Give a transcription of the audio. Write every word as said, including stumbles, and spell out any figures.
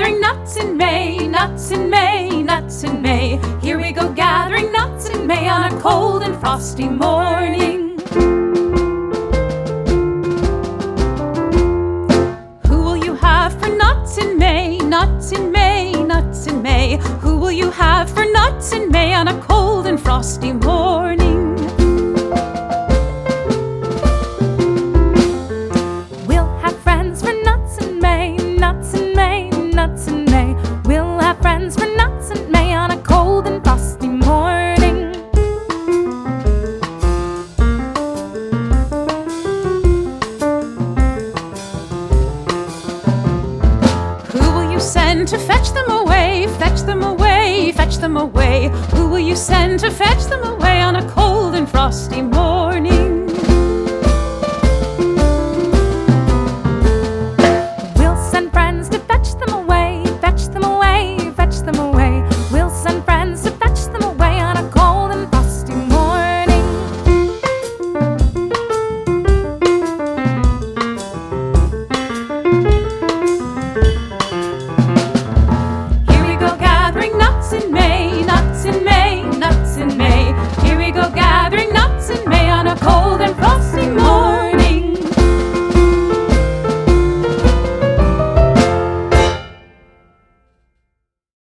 gathering nuts in May, nuts in May, nuts in May. Here we go gathering nuts in May on a cold and frosty morning. Who will you have for nuts in May, nuts in May, nuts in May? Who will you have for nuts in May on a cold and frosty morning? We'll have friends for nuts in May, nuts in May, nuts in May. We'll have friends for nuts in May on a cold and frosty morning. Who will you send to fetch them away, fetch them away, fetch them away? Who will you send to fetch them away on a cold and frosty morning?